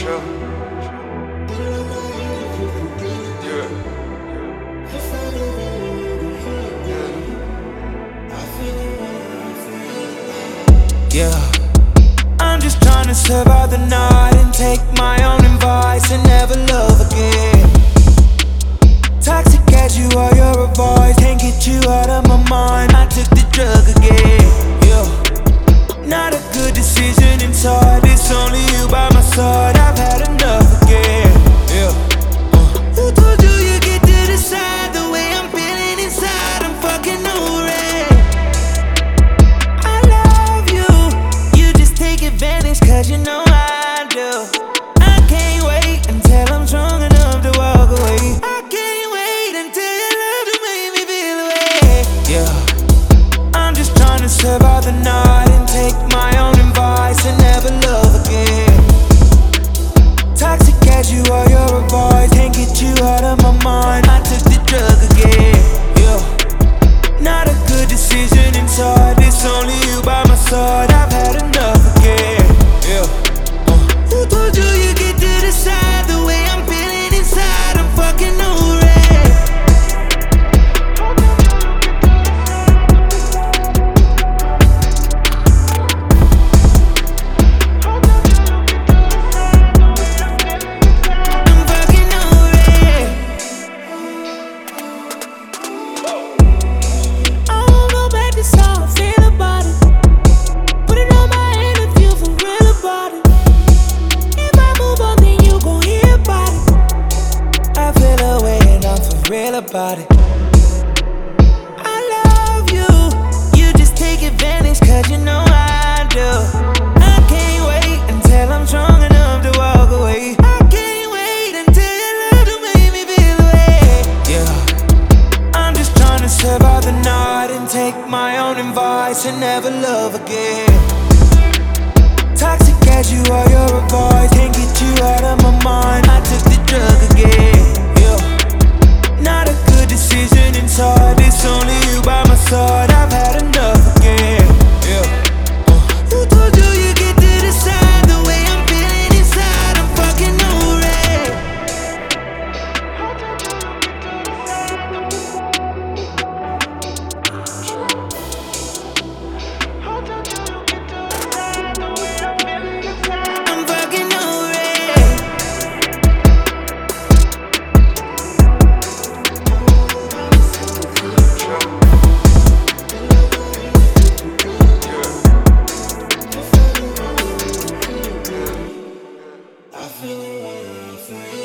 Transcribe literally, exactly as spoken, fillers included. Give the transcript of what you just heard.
True. Yeah. Yeah, I'm just trying to survive the night and take my own advice and never love again. Toxic as you are, you're a voice, can't get you out of my mind. I took the drug again. Yeah, not a good decision inside. It's only you by my side. I've had enough again. Yeah. Uh. Who told you you get to decide the way I'm feeling inside? I'm fucking over it. I love you. You just take advantage 'cause you know I do. I can't wait until I'm strong enough to walk away. I can't wait until your love to make me feel away. Yeah, I'm just trying to survive the night and take my own advice and never love again. Toxic as you are, you're a voice, can't get you out of my mind. I took the drug again. Yeah, not a good decision inside. It's only you by my side. I've had enough again. Yeah. Uh. Who told you you get to decide the way I'm feeling inside? I'm fucking over it. Real about it. I love you. You just take advantage 'cause you know I do. I can't wait until I'm strong enough to walk away. I can't wait until your love to make me feel away. Yeah, I'm just trying to survive the night and take my own advice and never love again. Toxic as you are, you're a voice, can't get you out of my mind. I took the drug again. Yeah, not a good decision inside. It's only you by my side. I've had enough again. Yeah. Uh. Who told you you get to decide the way I'm feeling inside? I'm fucking over it. I'm fucking over it. I feel it when I feel it.